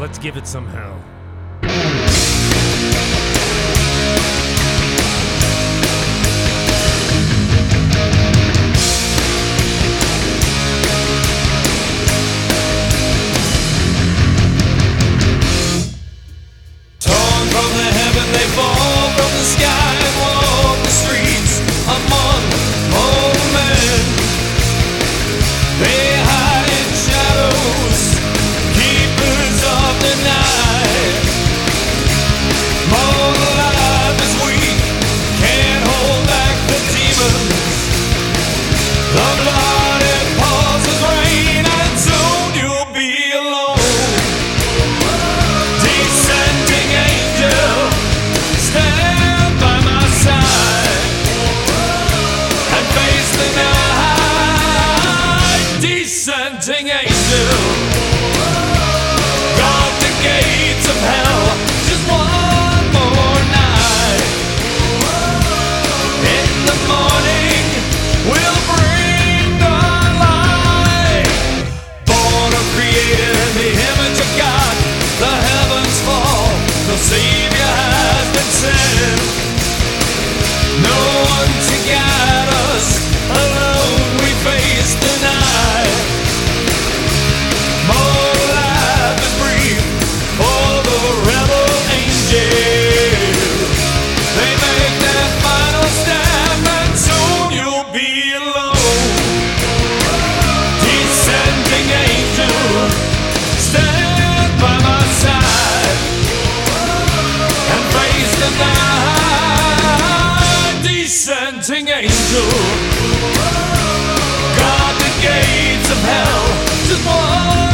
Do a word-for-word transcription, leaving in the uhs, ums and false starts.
Let's give it some hell. Torn from the heaven, they fall from the sky and walk the streets among old men. They hide in shadows, keepers of the night. More life is weak, can't hold back the demons. The blood it pours as rain, and soon you'll be alone. Descending angel, stand by my side and face the night. Descending angel, guard the gates of hell just one more night. In the morning, we'll bring the light. Born or created in the image of God, the heavens fall, the Savior has been sent. No one to guide us, alone we face the night. More life is breathed for the rebel angels. They make their final stand, and soon you'll be alone. Descending angel, stand by my side and face the night. Descending angel, guard the gates of hell just one